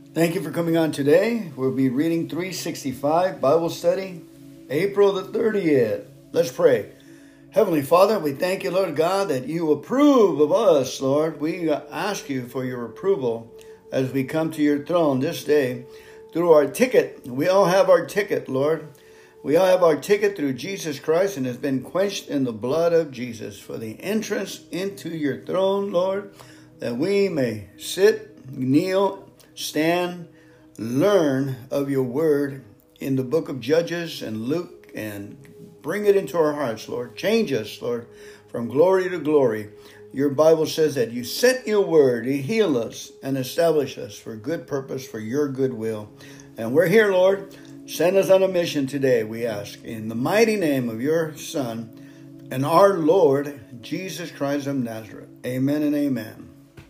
Thank you for coming on today. We'll be reading 365 Bible Study, April the 30th. Let's pray. Heavenly Father, we thank you, Lord God, that you approve of us, Lord. We ask you for your approval as we come to your throne this day through our ticket. We all have our ticket, Lord. We all have our ticket through Jesus Christ, and it's been quenched in the blood of Jesus for the entrance into your throne, Lord, that we may sit, kneel, stand, learn of your word in the book of Judges and Luke, and bring it into our hearts, Lord. Change us, Lord, from glory to glory. Your Bible says that you sent your word to heal us and establish us for good purpose, for your good will. And we're here, Lord. Send us on a mission today, we ask, in the mighty name of your Son and our Lord, Jesus Christ of Nazareth. Amen and amen.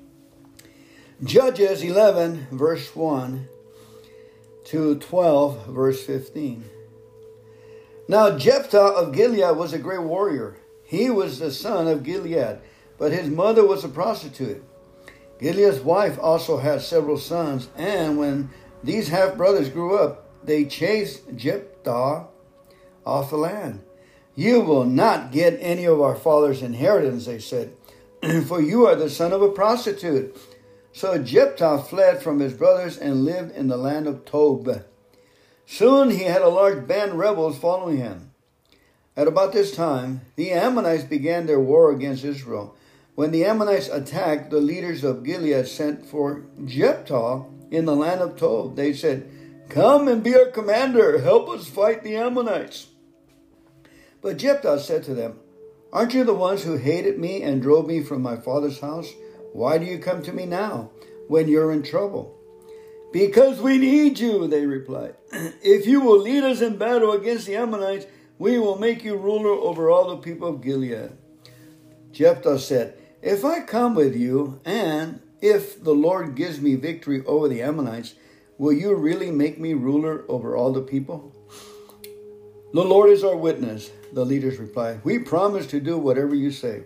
Judges 11, verse 1 to 12, verse 15. Now Jephthah of Gilead was a great warrior. He was the son of Gilead, but his mother was a prostitute. Gilead's wife also had several sons, and when these half-brothers grew up, they chased Jephthah off the land. You will not get any of our father's inheritance, they said, for you are the son of a prostitute. So Jephthah fled from his brothers and lived in the land of Tob. Soon he had a large band of rebels following him. At about this time, the Ammonites began their war against Israel. When the Ammonites attacked, the leaders of Gilead sent for Jephthah in the land of Tob. They said, "Come and be our commander. Help us fight the Ammonites." But Jephthah said to them, "Aren't you the ones who hated me and drove me from my father's house? Why do you come to me now when you're in trouble?" "Because we need you," they replied. "If you will lead us in battle against the Ammonites, we will make you ruler over all the people of Gilead." Jephthah said, "If I come with you, and if the Lord gives me victory over the Ammonites, will you really make me ruler over all the people?" "The Lord is our witness," the leaders replied. "We promise to do whatever you say."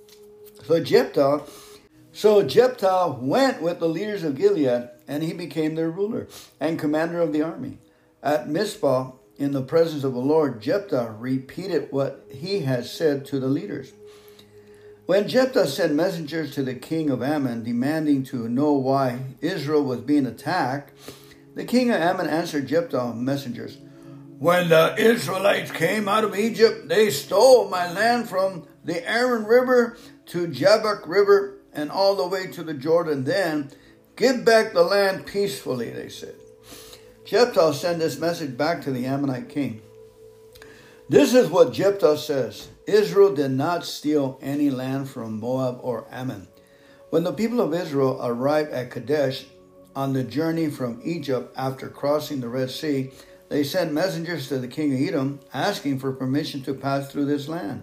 So Jephthah went with the leaders of Gilead, and he became their ruler and commander of the army. At Mizpah, in the presence of the Lord, Jephthah repeated what he had said to the leaders. When Jephthah sent messengers to the king of Ammon, demanding to know why Israel was being attacked, the king of Ammon answered Jephthah's messengers, "When the Israelites came out of Egypt, they stole my land from the Arnon River to Jabbok River and all the way to the Jordan. Then give back the land peacefully," they said. Jephthah sent this message back to the Ammonite king. "This is what Jephthah says. Israel did not steal any land from Moab or Ammon. When the people of Israel arrived at Kadesh on the journey from Egypt after crossing the Red Sea, they sent messengers to the king of Edom asking for permission to pass through his land.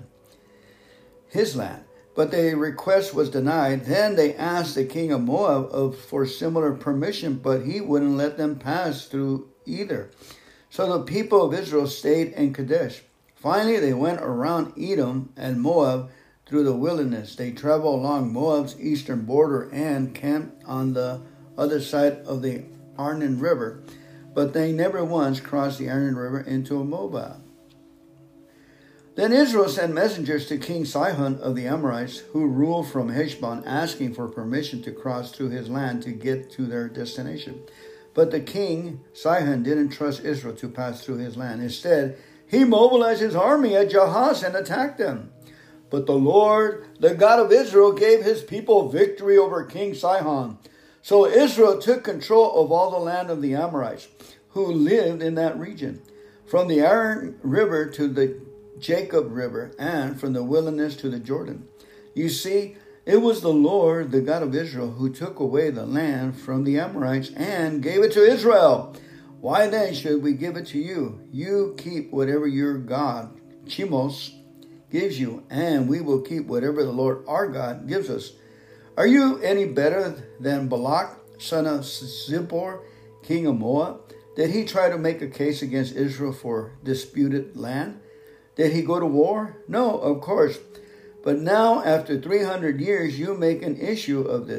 But their request was denied. Then they asked the king of Moab for similar permission, but he wouldn't let them pass through either. So the people of Israel stayed in Kadesh. Finally, they went around Edom and Moab through the wilderness. They traveled along Moab's eastern border and camped on the other side of the Arnon River, but they never once crossed the Arnon River into Moab. Then Israel sent messengers to King Sihon of the Amorites, who ruled from Heshbon, asking for permission to cross through his land to get to their destination. But the king, Sihon, didn't trust Israel to pass through his land. Instead, he mobilized his army at Jahaz and attacked them. But the Lord, the God of Israel, gave his people victory over King Sihon. So Israel took control of all the land of the Amorites, who lived in that region, from the Arnon River to the Jacob River, and from the wilderness to the Jordan. You see, it was the Lord, the God of Israel, who took away the land from the Amorites and gave it to Israel. Why then should we give it to you? You keep whatever your God, Chemos, gives you, and we will keep whatever the Lord our God gives us. Are you any better than Balak, son of Zippor, king of Moab? Did he try to make a case against Israel for disputed land? Did he go to war? No, of course. But now, after 300 years, you make an issue of this.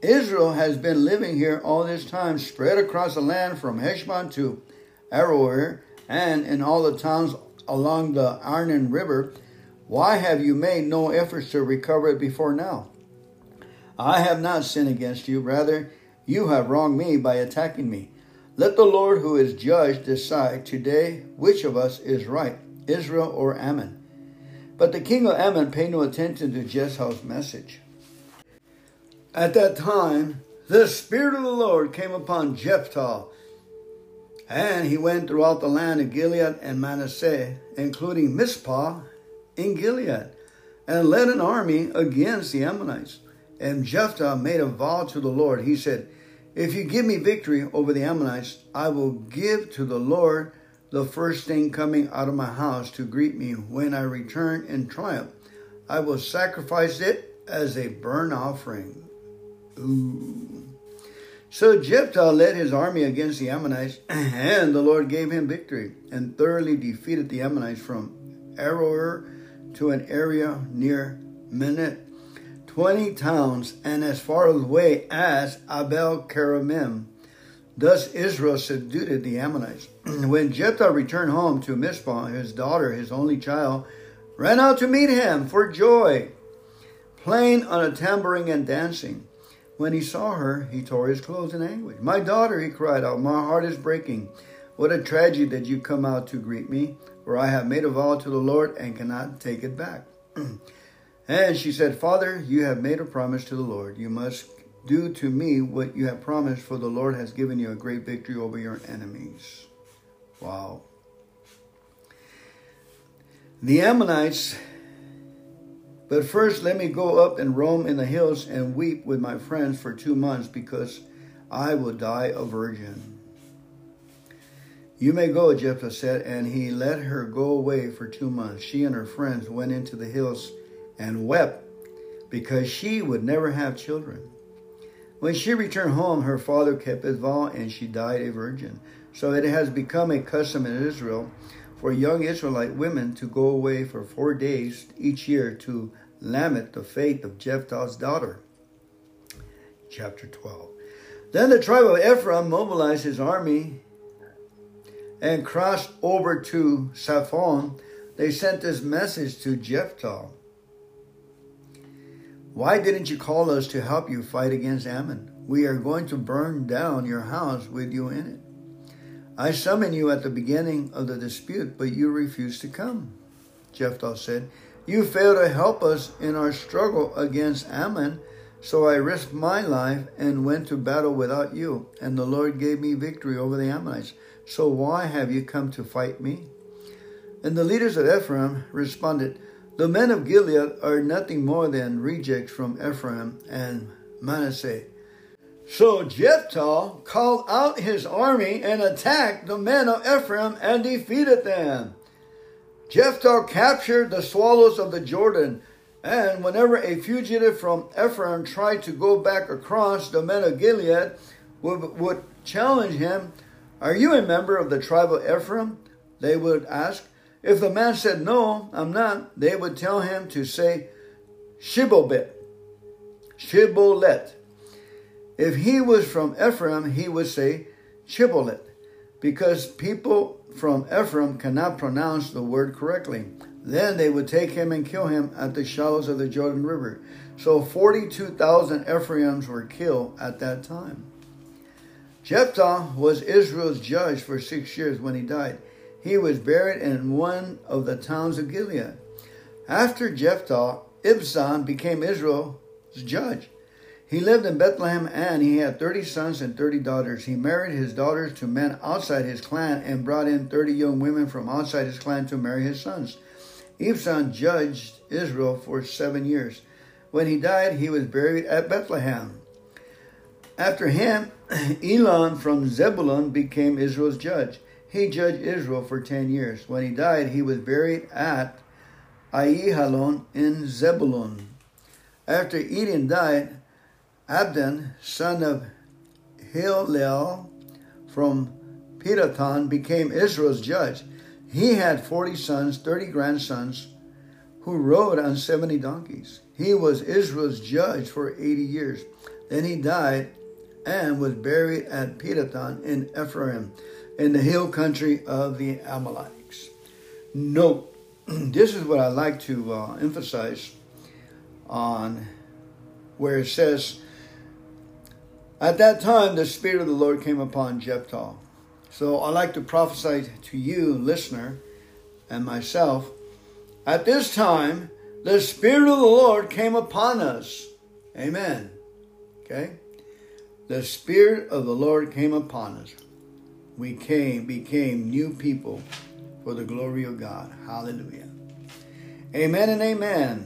Israel has been living here all this time, spread across the land from Heshbon to Aroer, and in all the towns along the Arnon River. Why have you made no efforts to recover it before now? I have not sinned against you. Rather, you have wronged me by attacking me. Let the Lord who is judge decide today which of us is right, Israel or Ammon. But the king of Ammon paid no attention to Jephthah's message. At that time, the Spirit of the Lord came upon Jephthah, and he went throughout the land of Gilead and Manasseh, including Mizpah in Gilead, and led an army against the Ammonites. And Jephthah made a vow to the Lord. He said, if you give me victory over the Ammonites, I will give to the Lord the first thing coming out of my house to greet me when I return in triumph. I will sacrifice it as a burnt offering. Ooh. So Jephthah led his army against the Ammonites, and the Lord gave him victory and thoroughly defeated the Ammonites from Aroer to an area near Minit, 20 towns, and as far away as Abel Keramim. Thus Israel subdued the Ammonites. When Jephthah returned home to Mizpah, his daughter, his only child, ran out to meet him for joy, playing on a tambourine and dancing. When he saw her, he tore his clothes in anguish. My daughter, he cried out, my heart is breaking. What a tragedy that you come out to greet me, for I have made a vow to the Lord and cannot take it back. And she said, Father, you have made a promise to the Lord. You must do to me what you have promised, for the Lord has given you a great victory over your enemies. Wow. The Ammonites. But first, let me go up and roam in the hills and weep with my friends for 2 months, because I will die a virgin. You may go, Jephthah said, and he let her go away for 2 months. She and her friends went into the hills and wept because she would never have children. When she returned home, her father kept his vow and she died a virgin. So it has become a custom in Israel for young Israelite women to go away for 4 days each year to lament the fate of Jephthah's daughter. Chapter 12. Then the tribe of Ephraim mobilized his army and crossed over to Saphon. They sent this message to Jephthah. Why didn't you call us to help you fight against Ammon? We are going to burn down your house with you in it. I summoned you at the beginning of the dispute, but you refused to come. Jephthah said, you failed to help us in our struggle against Ammon, so I risked my life and went to battle without you, and the Lord gave me victory over the Ammonites. So why have you come to fight me? And the leaders of Ephraim responded, the men of Gilead are nothing more than rejects from Ephraim and Manasseh. So Jephthah called out his army and attacked the men of Ephraim and defeated them. Jephthah captured the swallows of the Jordan, and whenever a fugitive from Ephraim tried to go back across, the men of Gilead would challenge him, are you a member of the tribe of Ephraim? They would ask. If the man said, no, I'm not, they would tell him to say Shibboleth. If he was from Ephraim, he would say Shibboleth, because people from Ephraim cannot pronounce the word correctly. Then they would take him and kill him at the shallows of the Jordan River. So 42,000 Ephraimites were killed at that time. Jephthah was Israel's judge for 6 years when he died. He was buried in one of the towns of Gilead. After Jephthah, Ibzan became Israel's judge. He lived in Bethlehem, and he had 30 sons and 30 daughters. He married his daughters to men outside his clan and brought in 30 young women from outside his clan to marry his sons. Ibzan judged Israel for 7 years. When he died, he was buried at Bethlehem. After him, Elon from Zebulun became Israel's judge. He judged Israel for 10 years. When he died, he was buried at Aijalon in Zebulun. After Edom died, Abdon, son of Hillel from Pirathon, became Israel's judge. He had 40 sons, 30 grandsons, who rode on 70 donkeys. He was Israel's judge for 80 years. Then he died and was buried at Pirathon in Ephraim, in the hill country of the Amalekites. Note, this is what I like to emphasize on, where it says, at that time the Spirit of the Lord came upon Jephthah. So I like to prophesy to you, listener, and myself, at this time the Spirit of the Lord came upon us. Amen. Okay? The Spirit of the Lord came upon us. We became new people for the glory of God. Hallelujah. Amen and amen.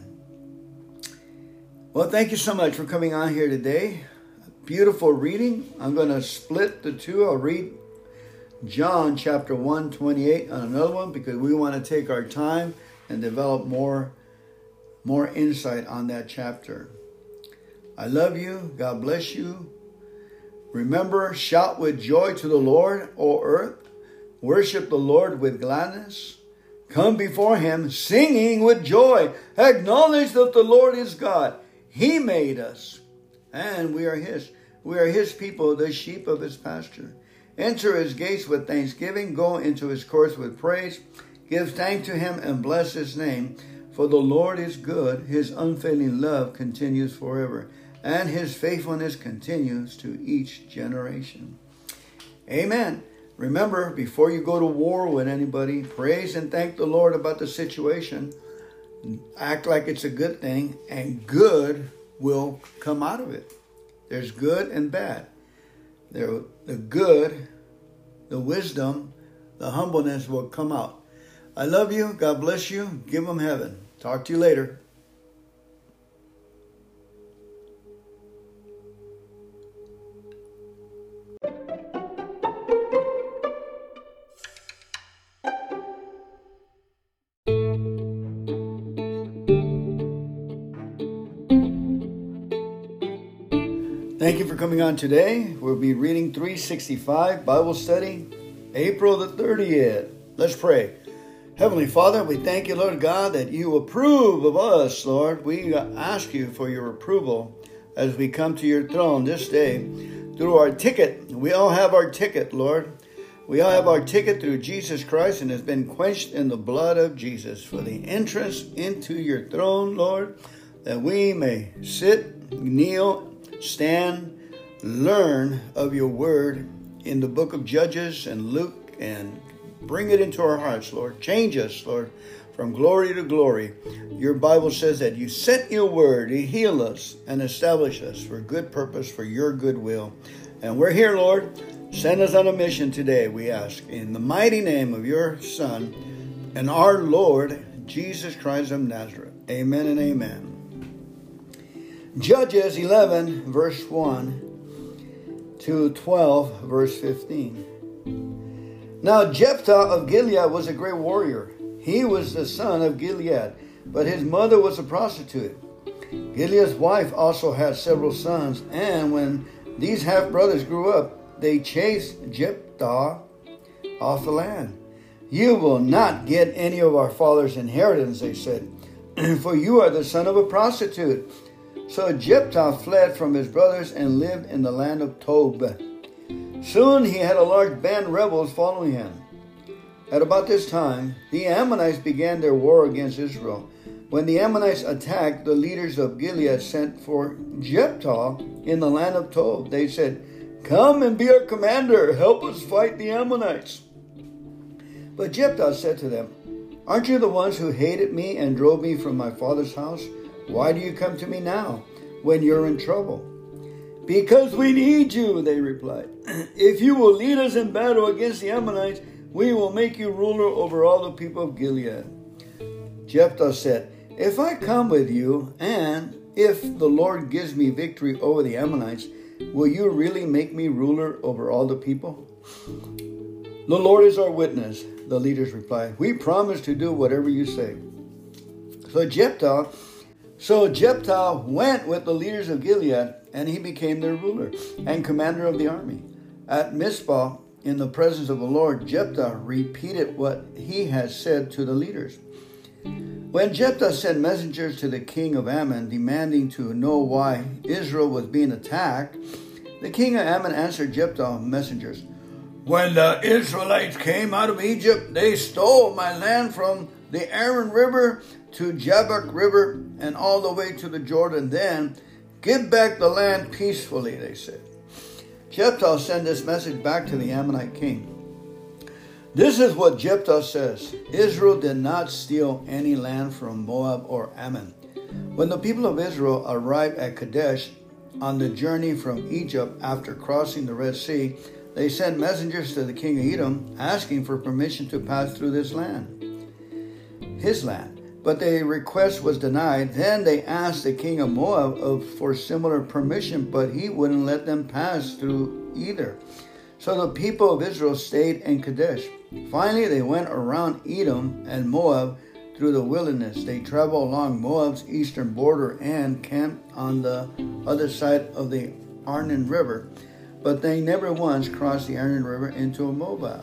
Well, thank you so much for coming on here today. Beautiful reading. I'm going to split the two. I'll read John chapter 1:28 on another one, because we want to take our time and develop more insight on that chapter. I love you. God bless you. Remember, shout with joy to the Lord, O earth. Worship the Lord with gladness. Come before him singing with joy. Acknowledge that the Lord is God. He made us, and we are his. We are his people, the sheep of his pasture. Enter his gates with thanksgiving. Go into his courts with praise. Give thanks to him and bless his name. For the Lord is good. His unfailing love continues forever, and his faithfulness continues to each generation. Amen. Remember, before you go to war with anybody, praise and thank the Lord about the situation. Act like it's a good thing, and good will come out of it. There's good and bad. The good, the wisdom, the humbleness will come out. I love you. God bless you. Give them heaven. Talk to you later. Thank you for coming on today. We'll be reading 365 Bible study, April the 30th. Let's pray. Heavenly Father, we thank you, Lord God, that you approve of us, Lord. We ask you for your approval as we come to your throne this day through our ticket. We all have our ticket, Lord. We all have our ticket through Jesus Christ, and has been quenched in the blood of Jesus for the entrance into your throne, Lord, that we may sit, kneel, stand, learn of your word in the book of Judges and Luke, and bring it into our hearts, Lord. Change us, Lord, from glory to glory. Your Bible says that you sent your word to heal us and establish us for good purpose, for your good will. And we're here, Lord. Send us on a mission today, we ask, in the mighty name of your Son and our Lord, Jesus Christ of Nazareth. Amen and amen. Judges 11, verse 1 to 12, verse 15. Now Jephthah of Gilead was a great warrior. He was the son of Gilead, but his mother was a prostitute. Gilead's wife also had several sons, and when these half-brothers grew up, they chased Jephthah off the land. You will not get any of our father's inheritance, they said, for you are the son of a prostitute. So Jephthah fled from his brothers and lived in the land of Tob. Soon he had a large band of rebels following him. At about this time, the Ammonites began their war against Israel. When the Ammonites attacked, the leaders of Gilead sent for Jephthah in the land of Tob. They said, "Come and be our commander. Help us fight the Ammonites." But Jephthah said to them, "Aren't you the ones who hated me and drove me from my father's house? Why do you come to me now when you're in trouble?" "Because we need you," they replied. "If you will lead us in battle against the Ammonites, we will make you ruler over all the people of Gilead." Jephthah said, "If I come with you, and if the Lord gives me victory over the Ammonites, will you really make me ruler over all the people?" "The Lord is our witness," the leaders replied. "We promise to do whatever you say." So Jephthah went with the leaders of Gilead, and he became their ruler and commander of the army. At Mizpah, in the presence of the Lord, Jephthah repeated what he had said to the leaders. When Jephthah sent messengers to the king of Ammon demanding to know why Israel was being attacked, the king of Ammon answered Jephthah's messengers, "When the Israelites came out of Egypt, they stole my land from the Arnon River to Jabbok River and all the way to the Jordan. Then give back the land peacefully," they said. Jephthah sent this message back to the Ammonite king. This is what Jephthah says: Israel did not steal any land from Moab or Ammon. When the people of Israel arrived at Kadesh on the journey from Egypt after crossing the Red Sea, they sent messengers to the king of Edom asking for permission to pass through his land. But their request was denied. Then they asked the king of Moab for similar permission, but he wouldn't let them pass through either. So the people of Israel stayed in Kadesh. Finally, they went around Edom and Moab through the wilderness. They traveled along Moab's eastern border and camped on the other side of the Arnon River, but they never once crossed the Arnon River into Moab.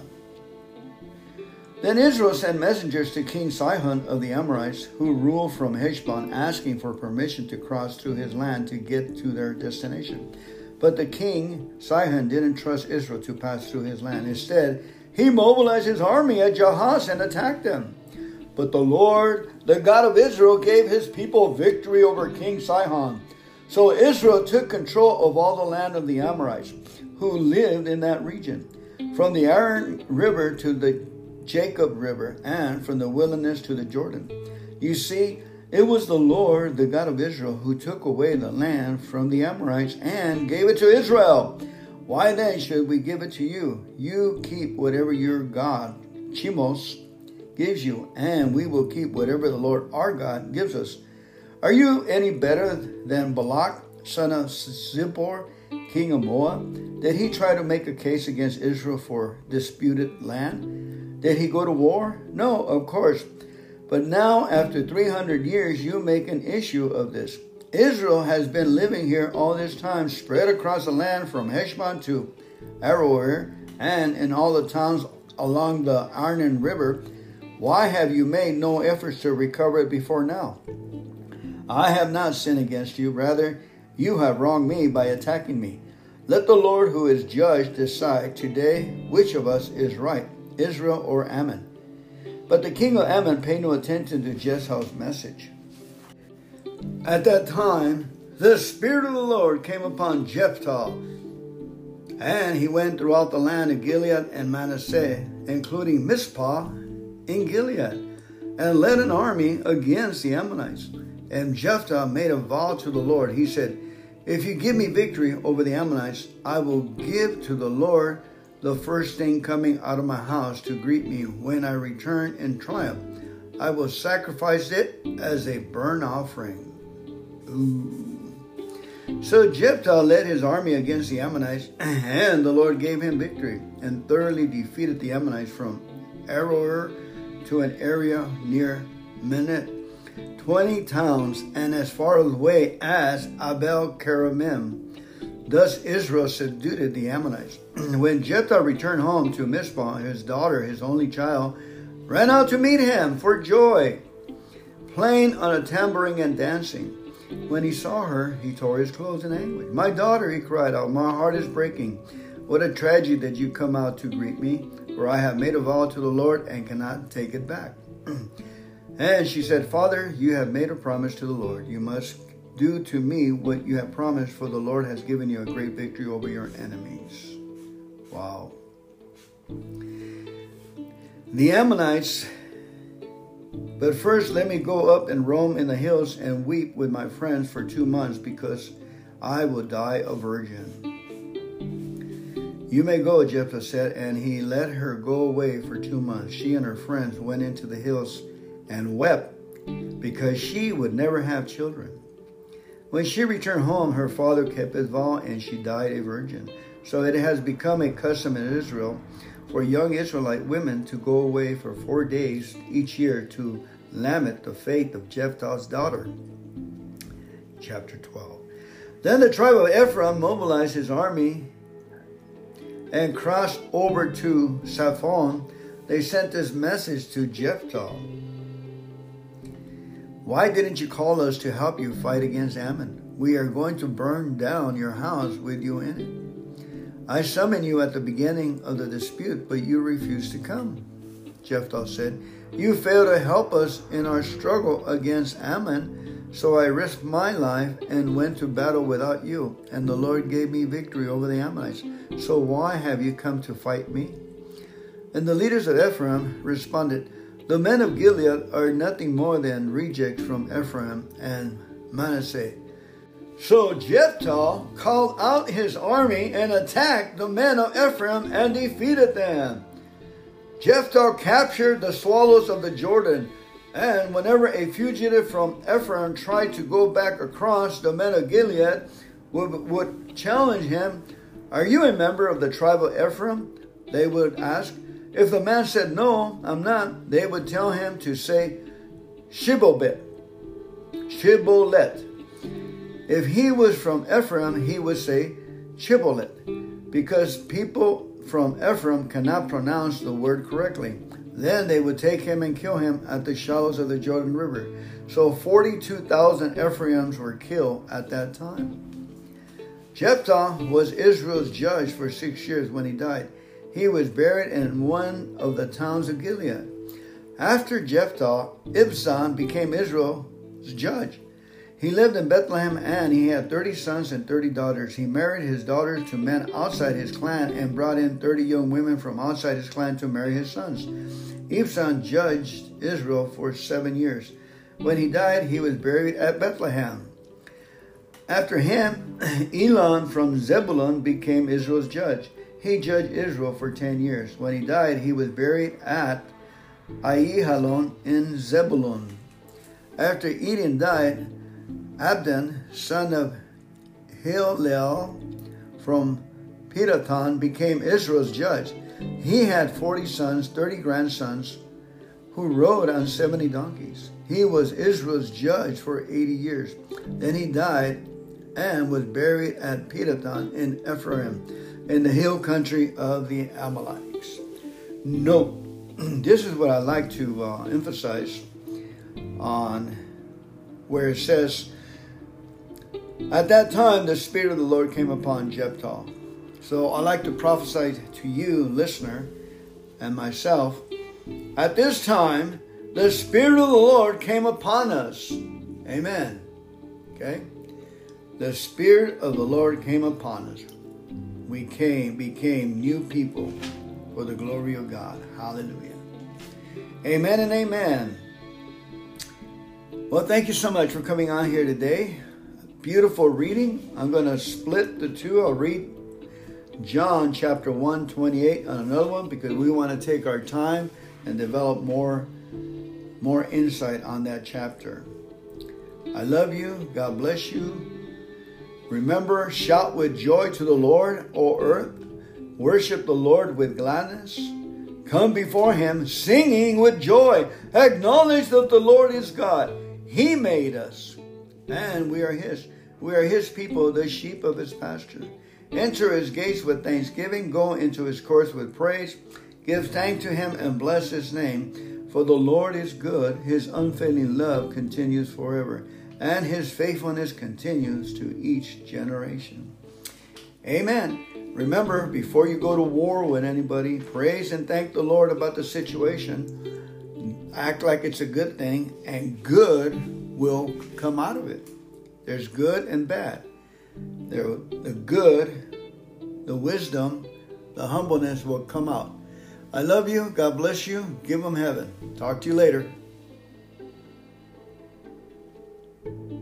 Then Israel sent messengers to King Sihon of the Amorites, who ruled from Heshbon, asking for permission to cross through his land to get to their destination. But the king, Sihon, didn't trust Israel to pass through his land. Instead, he mobilized his army at Jahaz and attacked them. But the Lord, the God of Israel, gave his people victory over King Sihon. So Israel took control of all the land of the Amorites, who lived in that region, from the Arnon River to the Jacob River, and from the wilderness to the Jordan. You see, it was the Lord, the God of Israel, who took away the land from the Amorites and gave it to Israel. Why then should we give it to you? You keep whatever your God, Chemos, gives you, and we will keep whatever the Lord our God gives us. Are you any better than Balak, son of Zippor, king of Moab? Did he try to make a case against Israel for disputed land? Did he go to war? No, of course. But now, after 300 years, you make an issue of this. Israel has been living here all this time, spread across the land from Heshbon to Aroer, and in all the towns along the Arnon River. Why have you made no efforts to recover it before now? I have not sinned against you. Rather, you have wronged me by attacking me. Let the Lord, who is judge, decide today which of us is right, Israel or Ammon. But the king of Ammon paid no attention to Jephthah's message. At that time, the Spirit of the Lord came upon Jephthah, and he went throughout the land of Gilead and Manasseh, including Mizpah in Gilead, and led an army against the Ammonites. And Jephthah made a vow to the Lord. He said, "If you give me victory over the Ammonites, I will give to the Lord the first thing coming out of my house to greet me when I return in triumph. I will sacrifice it as a burnt offering." So Jephthah led his army against the Ammonites, and the Lord gave him victory and thoroughly defeated the Ammonites from Aroer to an area near Minnith, 20 towns, and as far away as Abel Keramim. Thus Israel subdued the Ammonites. When Jephthah returned home to Mizpah, his daughter, his only child, ran out to meet him for joy, playing on a tambourine and dancing. When he saw her, he tore his clothes in anguish. "My daughter," he cried out, "my heart is breaking. What a tragedy that you come out to greet me, for I have made a vow to the Lord and cannot take it back." And she said, "Father, you have made a promise to the Lord. You must do to me what you have promised, for the Lord has given you a great victory over your enemies." Wow. The Ammonites. "But first let me go up and roam in the hills and weep with my friends for 2 months, because I will die a virgin." "You may go," Jephthah said, and he let her go away for 2 months. She and her friends went into the hills and wept because she would never have children. When she returned home, her father kept his vow and she died a virgin. So it has become a custom in Israel for young Israelite women to go away for 4 days each year to lament the fate of Jephthah's daughter. Chapter 12. Then the tribe of Ephraim mobilized his army and crossed over to Saphon. They sent this message to Jephthah: Why didn't you call us to help you fight against Ammon? We are going to burn down your house with you in it. I summoned you at the beginning of the dispute, but you refused to come. Jephthah said, you failed to help us in our struggle against Ammon, so I risked my life and went to battle without you, and the Lord gave me victory over the Ammonites. So why have you come to fight me? And the leaders of Ephraim responded, the men of Gilead are nothing more than rejects from Ephraim and Manasseh. So Jephthah called out his army and attacked the men of Ephraim and defeated them. Jephthah captured the swallows of the Jordan, and whenever a fugitive from Ephraim tried to go back across, the men of Gilead would challenge him, are you a member of the tribe of Ephraim? They would ask. If the man said, no, I'm not, they would tell him to say, Shibboleth. If he was from Ephraim, he would say, Shibboleth, because people from Ephraim cannot pronounce the word correctly. Then they would take him and kill him at the shallows of the Jordan River. So 42,000 Ephraimites were killed at that time. Jephthah was Israel's judge for 6 years when he died. He was buried in one of the towns of Gilead. After Jephthah, Ibzan became Israel's judge. He lived in Bethlehem and he had 30 sons and 30 daughters. He married his daughters to men outside his clan and brought in 30 young women from outside his clan to marry his sons. Ibzan judged Israel for 7 years. When he died, he was buried at Bethlehem. After him, Elon from Zebulun became Israel's judge. He judged Israel for 10 years. When he died, he was buried at Aijalon in Zebulun. After Edom died, Abdon, son of Hillel from Pirathon, became Israel's judge. He had 40 sons, 30 grandsons, who rode on 70 donkeys. He was Israel's judge for 80 years. Then he died and was buried at Pirathon in Ephraim, in the hill country of the Amalekites. Note, this is what I like to emphasize on where it says, at that time the Spirit of the Lord came upon Jephthah. So I like to prophesy to you, listener, and myself, at this time the Spirit of the Lord came upon us. Amen. Okay? The Spirit of the Lord came upon us. We became new people for the glory of God. Hallelujah. Amen and amen. Well, thank you so much for coming on here today. Beautiful reading. I'm going to split the two. I'll read John chapter 1:28 on another one because we want to take our time and develop more insight on that chapter. I love you. God bless you. Remember, shout with joy to the Lord, O earth. Worship the Lord with gladness. Come before him singing with joy. Acknowledge that the Lord is God. He made us, and we are his. We are his people, the sheep of his pasture. Enter his gates with thanksgiving. Go into his courts with praise. Give thanks to him and bless his name. For the Lord is good. His unfailing love continues forever, and his faithfulness continues to each generation. Amen. Remember, before you go to war with anybody, praise and thank the Lord about the situation. Act like it's a good thing, and good will come out of it. There's good and bad. The good, the wisdom, the humbleness will come out. I love you. God bless you. Give them heaven. Talk to you later.